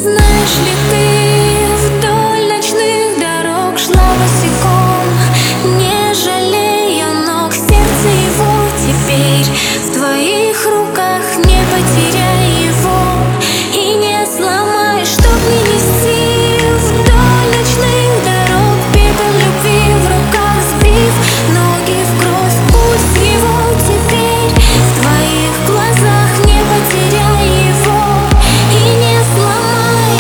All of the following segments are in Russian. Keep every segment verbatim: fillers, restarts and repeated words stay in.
Знаешь ли ты, вдоль ночных дорог шла босиком, не жалея ног, сердце его теперь в твоих руках. Не потеряй его и не сломай, чтоб не нести вдоль ночных дорог пепел любви в руках, сбив ноги в кровь. Пусть его теперь в твоих глазах. Не потеряй его и не сломай.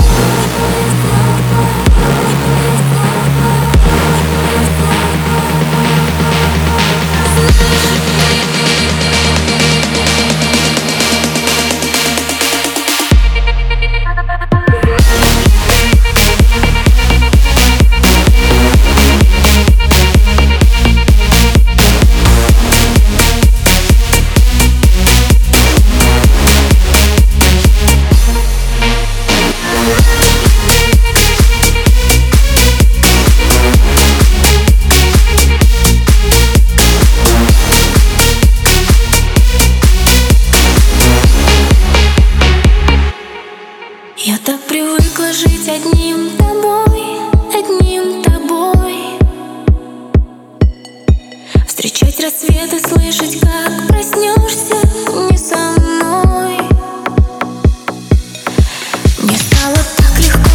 Я так привыкла жить одним тобой, одним тобой. Встречать рассветы, слышать, как проснешься не со мной. Мне стало так легко.